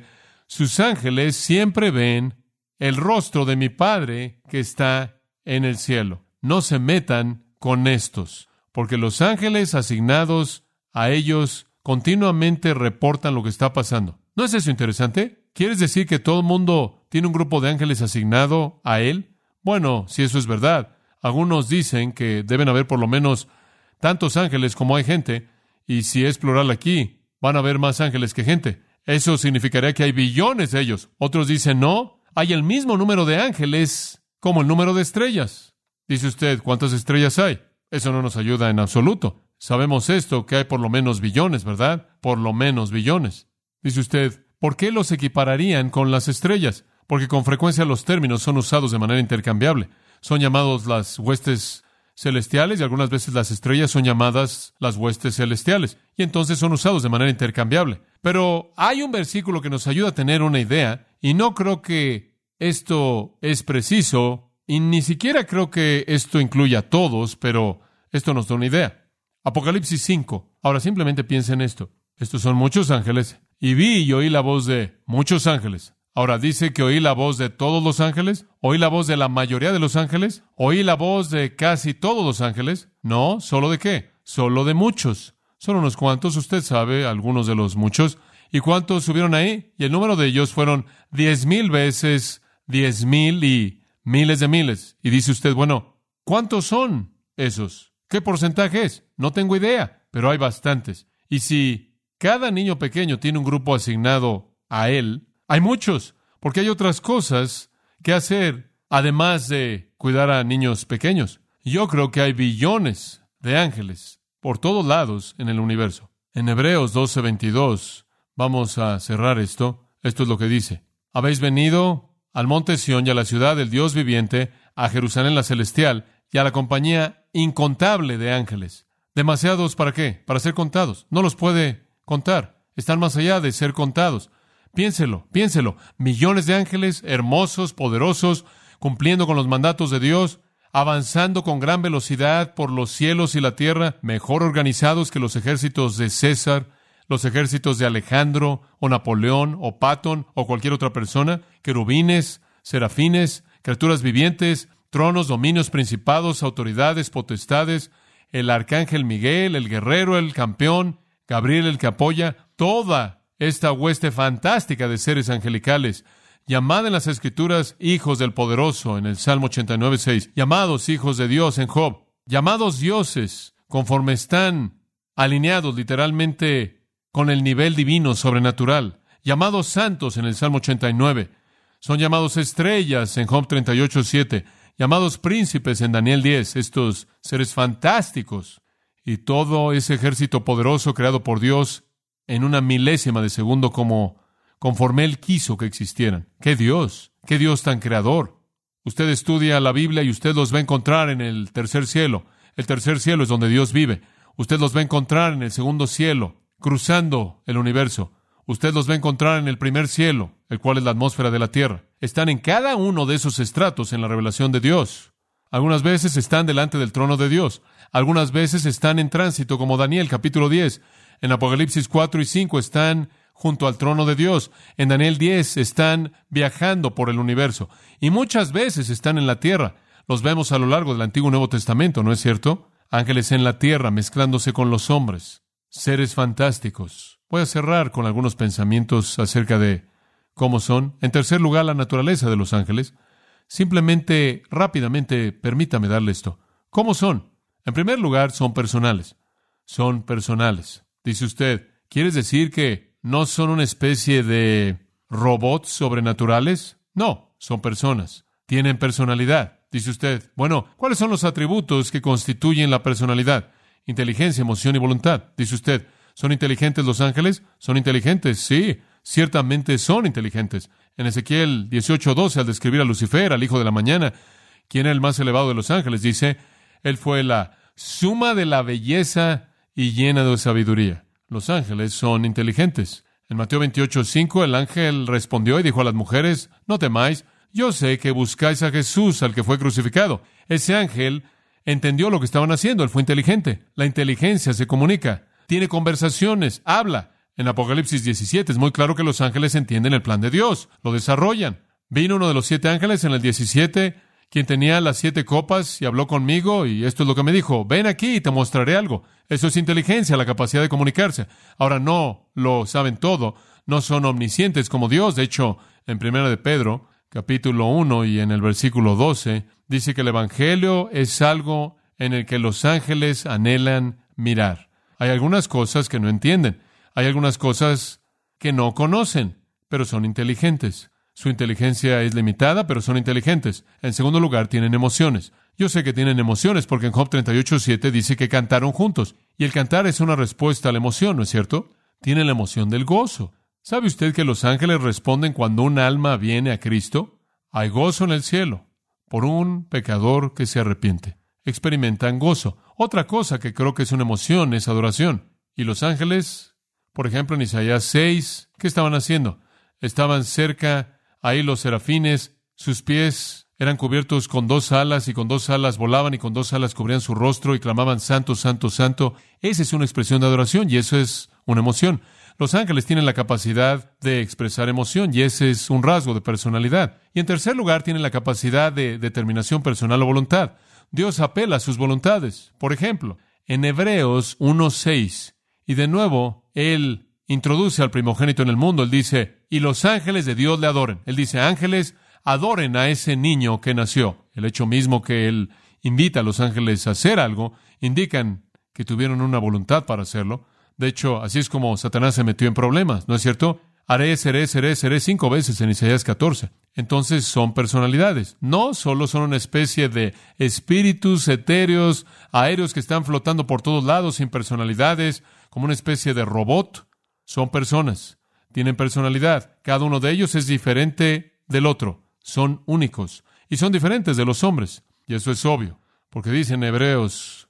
sus ángeles siempre ven el rostro de mi Padre que está en el cielo. No se metan con estos, porque los ángeles asignados a ellos continuamente reportan lo que está pasando. ¿No es eso interesante? ¿Quieres decir que todo el mundo tiene un grupo de ángeles asignado a él? Bueno, si eso es verdad, algunos dicen que deben haber por lo menos tantos ángeles como hay gente, y si es plural aquí, van a haber más ángeles que gente. Eso significaría que hay billones de ellos. Otros dicen, no, hay el mismo número de ángeles como el número de estrellas. Dice usted, ¿cuántas estrellas hay? Eso no nos ayuda en absoluto. Sabemos esto, que hay por lo menos billones, ¿verdad? Por lo menos billones. Dice usted, ¿por qué los equipararían con las estrellas? Porque con frecuencia los términos son usados de manera intercambiable. Son llamados las huestes celestiales y algunas veces las estrellas son llamadas las huestes celestiales. Y entonces son usados de manera intercambiable. Pero hay un versículo que nos ayuda a tener una idea, y no creo que esto es preciso, y ni siquiera creo que esto incluya a todos, pero esto nos da una idea. Apocalipsis 5. Ahora simplemente piensa en esto. Estos son muchos ángeles, y vi y oí la voz de muchos ángeles. Ahora, ¿dice que oí la voz de todos los ángeles? ¿Oí la voz de la mayoría de los ángeles? ¿Oí la voz de casi todos los ángeles? No, ¿solo de qué? Solo de muchos. Son unos cuantos, usted sabe, algunos de los muchos. ¿Y cuántos subieron ahí? Y el número de ellos fueron 10,000 veces 10,000 y miles de miles. Y dice usted, bueno, ¿cuántos son esos? ¿Qué porcentaje es? No tengo idea, pero hay bastantes. Y si cada niño pequeño tiene un grupo asignado a él, hay muchos, porque hay otras cosas que hacer, además de cuidar a niños pequeños. Yo creo que hay billones de ángeles por todos lados en el universo. En Hebreos 12:22, vamos a cerrar esto. Esto es lo que dice. Habéis venido al monte Sión y a la ciudad del Dios viviente, a Jerusalén la celestial y a la compañía incontable de ángeles. ¿Demasiados para qué? Para ser contados. No los puede contar. Están más allá de ser contados. Piénselo. Millones de ángeles, hermosos, poderosos, cumpliendo con los mandatos de Dios, avanzando con gran velocidad por los cielos y la tierra, mejor organizados que los ejércitos de César, los ejércitos de Alejandro, o Napoleón, o Patton, o cualquier otra persona, querubines, serafines, criaturas vivientes, tronos, dominios, principados, autoridades, potestades, el arcángel Miguel, el guerrero, el campeón, Gabriel el que apoya, toda esta hueste fantástica de seres angelicales, llamada en las Escrituras hijos del poderoso en el Salmo 89:6, llamados hijos de Dios en Job, llamados dioses conforme están alineados literalmente con el nivel divino sobrenatural, llamados santos en el Salmo 89, son llamados estrellas en Job 38:7, llamados príncipes en Daniel 10, estos seres fantásticos, y todo ese ejército poderoso creado por Dios en una milésima de segundo conforme Él quiso que existieran. ¡Qué Dios tan creador! Usted estudia la Biblia y usted los va a encontrar en el tercer cielo. El tercer cielo es donde Dios vive. Usted los va a encontrar en el segundo cielo, cruzando el universo. Usted los va a encontrar en el primer cielo, el cual es la atmósfera de la tierra. Están en cada uno de esos estratos en la revelación de Dios. Algunas veces están delante del trono de Dios. Algunas veces están en tránsito, como Daniel, capítulo 10. En Apocalipsis 4 y 5 están junto al trono de Dios. En Daniel 10 están viajando por el universo. Y muchas veces están en la tierra. Los vemos a lo largo del Antiguo y Nuevo Testamento, ¿no es cierto? Ángeles en la tierra mezclándose con los hombres. Seres fantásticos. Voy a cerrar con algunos pensamientos acerca de cómo son. En tercer lugar, la naturaleza de los ángeles. Simplemente, rápidamente, permítame darle esto. ¿Cómo son? En primer lugar, son personales. Son personales. Dice usted, ¿quieres decir que no son una especie de robots sobrenaturales? No, son personas. Tienen personalidad. Dice usted, bueno, ¿cuáles son los atributos que constituyen la personalidad? Inteligencia, emoción y voluntad. Dice usted, ¿son inteligentes los ángeles? ¿Son inteligentes? Sí, ciertamente son inteligentes. En Ezequiel 18:12, al describir a Lucifer, al hijo de la mañana, quien era el más elevado de los ángeles, dice, él fue la suma de la belleza y llena de sabiduría. Los ángeles son inteligentes. En Mateo 28:5, el ángel respondió y dijo a las mujeres, no temáis, yo sé que buscáis a Jesús, al que fue crucificado. Ese ángel entendió lo que estaban haciendo, él fue inteligente. La inteligencia se comunica, tiene conversaciones, habla. En Apocalipsis 17 es muy claro que los ángeles entienden el plan de Dios, lo desarrollan. Vino uno de los 7 ángeles en el 17, quien tenía las 7 copas y habló conmigo, y esto es lo que me dijo: ven aquí y te mostraré algo. Eso es inteligencia, la capacidad de comunicarse. Ahora, no lo saben todo, no son omniscientes como Dios. De hecho, en 1 de Pedro, capítulo 1 y en el versículo 12, dice que el Evangelio es algo en el que los ángeles anhelan mirar. Hay algunas cosas que no entienden, hay algunas cosas que no conocen, pero son inteligentes. Su inteligencia es limitada, pero son inteligentes. En segundo lugar, tienen emociones. Yo sé que tienen emociones porque en Job 38:7 dice que cantaron juntos. Y el cantar es una respuesta a la emoción, ¿no es cierto? Tienen la emoción del gozo. ¿Sabe usted que los ángeles responden cuando un alma viene a Cristo? Hay gozo en el cielo por un pecador que se arrepiente. Experimentan gozo. Otra cosa que creo que es una emoción es adoración. Y los ángeles, por ejemplo, en Isaías 6, ¿qué estaban haciendo? Estaban cerca. Ahí los serafines, sus pies eran cubiertos con 2 alas, y con 2 alas volaban, y con 2 alas cubrían su rostro, y clamaban: Santo, Santo, Santo. Esa es una expresión de adoración, y eso es una emoción. Los ángeles tienen la capacidad de expresar emoción, y ese es un rasgo de personalidad. Y en tercer lugar, tienen la capacidad de determinación personal o voluntad. Dios apela a sus voluntades. Por ejemplo, en Hebreos 1:6, y de nuevo, Él introduce al primogénito en el mundo. Él dice: y los ángeles de Dios le adoren. Él dice: ángeles, adoren a ese niño que nació. El hecho mismo que Él invita a los ángeles a hacer algo, indican que tuvieron una voluntad para hacerlo. De hecho, así es como Satanás se metió en problemas, ¿no es cierto? Haré 5 veces en Isaías 14. Entonces son personalidades. No solo son una especie de espíritus etéreos, aéreos que están flotando por todos lados sin personalidades, como una especie de robot. Son personas, tienen personalidad. Cada uno de ellos es diferente del otro. Son únicos y son diferentes de los hombres. Y eso es obvio, porque dice en Hebreos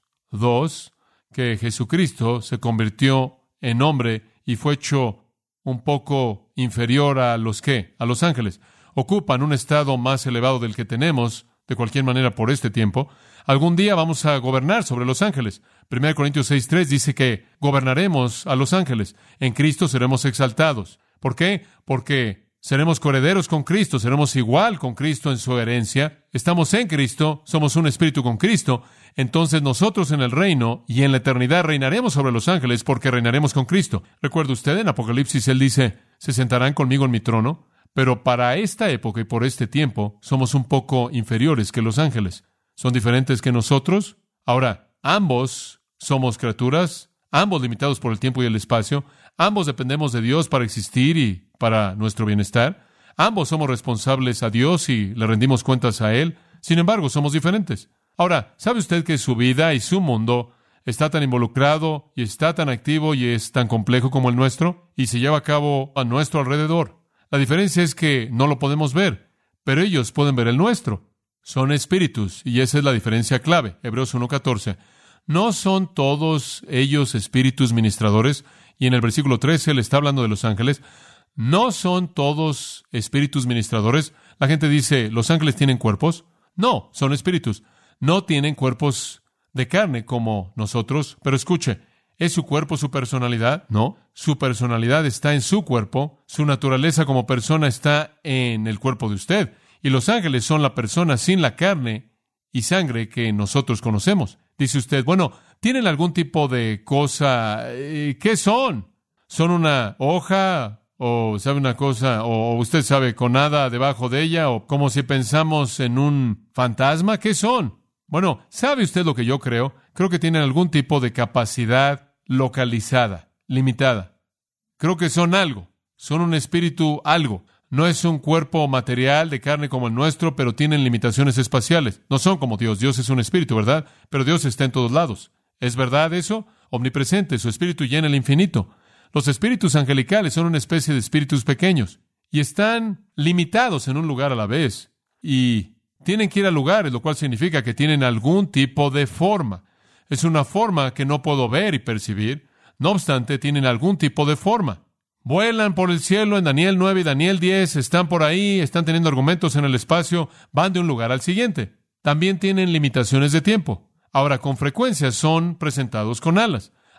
2 que Jesucristo se convirtió en hombre y fue hecho un poco inferior a los ángeles. Ocupan un estado más elevado del que tenemos, de cualquier manera, por este tiempo. Algún día vamos a gobernar sobre los ángeles. 1 Corintios 6:3 dice que gobernaremos a los ángeles. En Cristo seremos exaltados. ¿Por qué? Porque seremos coherederos con Cristo, seremos igual con Cristo en su herencia. Estamos en Cristo, somos un espíritu con Cristo. Entonces nosotros en el reino y en la eternidad reinaremos sobre los ángeles porque reinaremos con Cristo. ¿Recuerda usted en Apocalipsis? Él dice: se sentarán conmigo en mi trono. Pero para esta época y por este tiempo somos un poco inferiores que los ángeles. ¿Son diferentes que nosotros? Ahora, ambos somos criaturas, ambos limitados por el tiempo y el espacio, ambos dependemos de Dios para existir y para nuestro bienestar, ambos somos responsables a Dios y le rendimos cuentas a Él. Sin embargo, somos diferentes. Ahora, ¿sabe usted que su vida y su mundo está tan involucrado y está tan activo y es tan complejo como el nuestro y se lleva a cabo a nuestro alrededor? La diferencia es que no lo podemos ver, pero ellos pueden ver el nuestro. Son espíritus, y esa es la diferencia clave. Hebreos 1:14. ¿No son todos ellos espíritus ministradores? Y en el versículo 13 le está hablando de los ángeles. ¿No son todos espíritus ministradores? La gente dice: ¿los ángeles tienen cuerpos? No, son espíritus. No tienen cuerpos de carne como nosotros, pero escuche, ¿es su cuerpo su personalidad? No, su personalidad está en su cuerpo, su naturaleza como persona está en el cuerpo de usted, y los ángeles son la persona sin la carne y sangre que nosotros conocemos. Dice usted: bueno, ¿tienen algún tipo de cosa? ¿Qué son? ¿Son una hoja? ¿O sabe una cosa? ¿O usted sabe, con nada debajo de ella? ¿O como si pensamos en un fantasma? ¿Qué son? Bueno, ¿sabe usted lo que yo creo? Creo que tienen algún tipo de capacidad localizada, limitada. Creo que son algo, son un espíritu algo. No es un cuerpo material de carne como el nuestro, pero tienen limitaciones espaciales. No son como Dios. Dios es un espíritu, ¿verdad? Pero Dios está en todos lados. ¿Es verdad eso? Omnipresente, su espíritu llena el infinito. Los espíritus angelicales son una especie de espíritus pequeños y están limitados en un lugar a la vez. Y tienen que ir a lugares, lo cual significa que tienen algún tipo de forma. Es una forma que no puedo ver y percibir. No obstante, tienen algún tipo de forma. Vuelan por el cielo en Daniel 9 y Daniel 10, están por ahí, están teniendo argumentos en el espacio, van de un lugar al siguiente. También tienen limitaciones de tiempo. Ahora, con frecuencia son presentados con alas.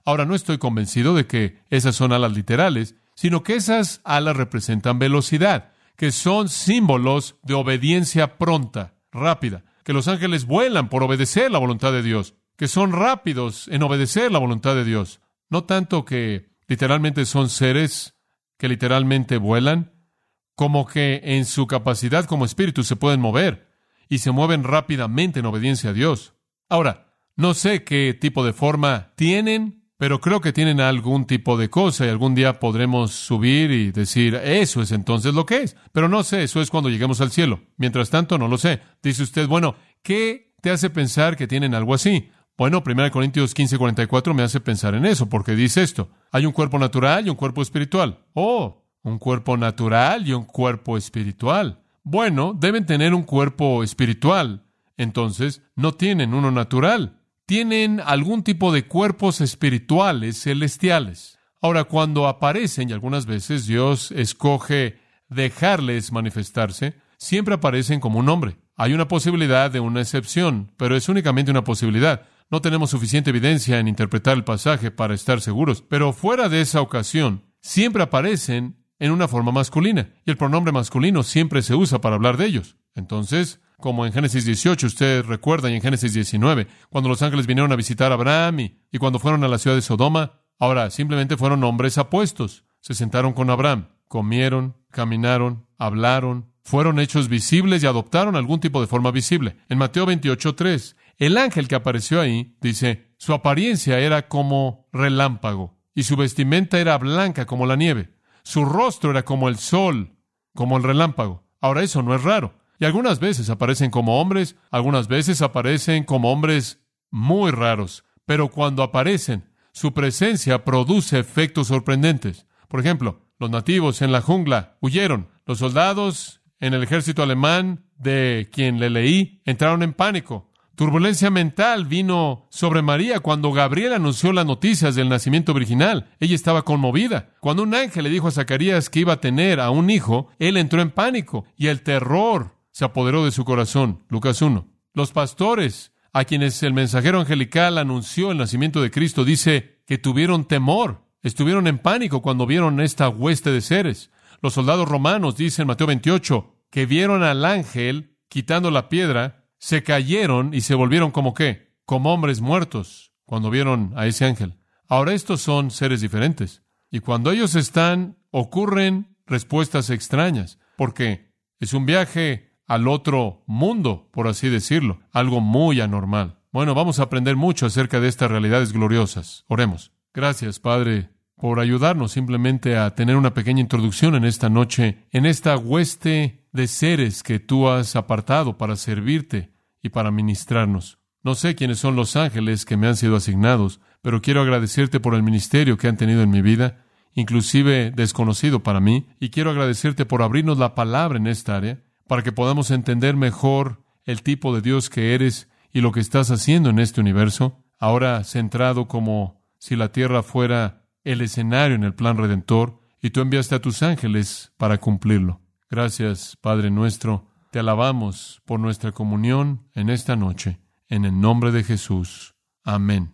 Ahora, no estoy convencido de que esas son alas literales, sino que esas alas representan velocidad, que son símbolos de obediencia pronta, rápida, que los ángeles vuelan por obedecer la voluntad de Dios, que son rápidos en obedecer la voluntad de Dios. No tanto que literalmente son seres que literalmente vuelan, como que en su capacidad como espíritu se pueden mover y se mueven rápidamente en obediencia a Dios. Ahora, no sé qué tipo de forma tienen, pero creo que tienen algún tipo de cosa y algún día podremos subir y decir, eso es entonces lo que es. Pero no sé, eso es cuando lleguemos al cielo. Mientras tanto, no lo sé. Dice usted, bueno, ¿qué te hace pensar que tienen algo así? Bueno, 1 Corintios 15:44 me hace pensar en eso, porque dice esto: hay un cuerpo natural y un cuerpo espiritual. Oh, un cuerpo natural y un cuerpo espiritual. Bueno, deben tener un cuerpo espiritual. Entonces, no tienen uno natural. Tienen algún tipo de cuerpos espirituales celestiales. Ahora, cuando aparecen, y algunas veces Dios escoge dejarles manifestarse, siempre aparecen como un hombre. Hay una posibilidad de una excepción, pero es únicamente una posibilidad. No tenemos suficiente evidencia en interpretar el pasaje para estar seguros, pero fuera de esa ocasión, siempre aparecen en una forma masculina, y el pronombre masculino siempre se usa para hablar de ellos. Entonces, como en Génesis 18, usted recuerda, y en Génesis 19, cuando los ángeles vinieron a visitar a Abraham y cuando fueron a la ciudad de Sodoma, ahora simplemente fueron hombres apuestos. Se sentaron con Abraham, comieron, caminaron, hablaron, fueron hechos visibles y adoptaron algún tipo de forma visible. En Mateo 28:3, el ángel que apareció ahí, dice, su apariencia era como relámpago y su vestimenta era blanca como la nieve. Su rostro era como el sol, como el relámpago. Ahora, eso no es raro. Y algunas veces aparecen como hombres, algunas veces aparecen como hombres muy raros. Pero cuando aparecen, su presencia produce efectos sorprendentes. Por ejemplo, los nativos en la jungla huyeron. Los soldados en el ejército alemán, de quien le leí, entraron en pánico. Turbulencia mental vino sobre María cuando Gabriel anunció las noticias del nacimiento virginal. Ella estaba conmovida. Cuando un ángel le dijo a Zacarías que iba a tener a un hijo, él entró en pánico y el terror se apoderó de su corazón. Lucas 1. Los pastores, a quienes el mensajero angelical anunció el nacimiento de Cristo, dice que tuvieron temor. Estuvieron en pánico cuando vieron esta hueste de seres. Los soldados romanos, dice en Mateo 28, que vieron al ángel quitando la piedra, se cayeron y se volvieron como ¿qué? Como hombres muertos cuando vieron a ese ángel. Ahora, estos son seres diferentes. Y cuando ellos están, ocurren respuestas extrañas, porque es un viaje al otro mundo, por así decirlo, algo muy anormal. Bueno, vamos a aprender mucho acerca de estas realidades gloriosas. Oremos. Gracias, Padre, por ayudarnos simplemente a tener una pequeña introducción en esta noche, en esta hueste de seres que tú has apartado para servirte y para ministrarnos. No sé quiénes son los ángeles que me han sido asignados, pero quiero agradecerte por el ministerio que han tenido en mi vida, inclusive desconocido para mí, y quiero agradecerte por abrirnos la palabra en esta área, para que podamos entender mejor el tipo de Dios que eres y lo que estás haciendo en este universo, ahora centrado como si la tierra fuera el escenario en el plan redentor, y tú enviaste a tus ángeles para cumplirlo. Gracias, Padre nuestro. Te alabamos por nuestra comunión en esta noche. En el nombre de Jesús. Amén.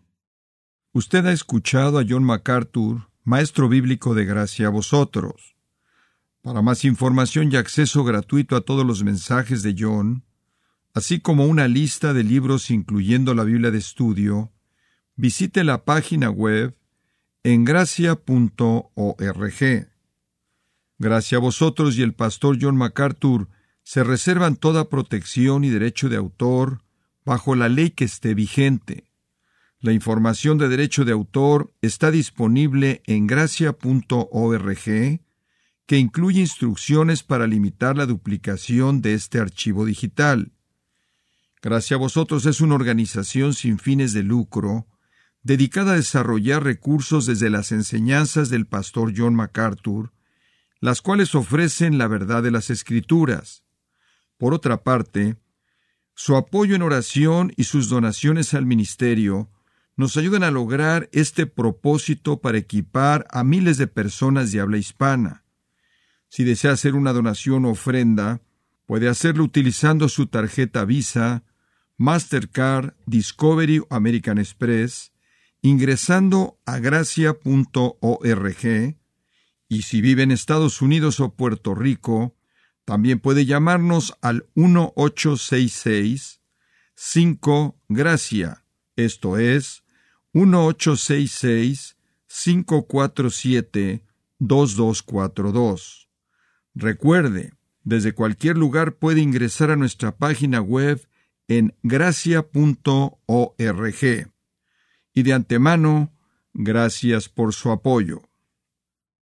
Usted ha escuchado a John MacArthur, maestro bíblico de gracia a vosotros. Para más información y acceso gratuito a todos los mensajes de John, así como una lista de libros incluyendo la Biblia de estudio, visite la página web en gracia.org. Gracia a vosotros y el pastor John MacArthur se reservan toda protección y derecho de autor bajo la ley que esté vigente. La información de derecho de autor está disponible en gracia.org, que incluye instrucciones para limitar la duplicación de este archivo digital. Gracia a vosotros es una organización sin fines de lucro dedicada a desarrollar recursos desde las enseñanzas del pastor John MacArthur, las cuales ofrecen la verdad de las Escrituras. Por otra parte, su apoyo en oración y sus donaciones al ministerio nos ayudan a lograr este propósito para equipar a miles de personas de habla hispana. Si desea hacer una donación o ofrenda, puede hacerlo utilizando su tarjeta Visa, Mastercard, Discovery o American Express, ingresando a gracia.org, y si vive en Estados Unidos o Puerto Rico, también puede llamarnos al 1-866-5-GRACIA, esto es, 1-866-547-2242. Recuerde, desde cualquier lugar puede ingresar a nuestra página web en gracia.org. Y de antemano, gracias por su apoyo.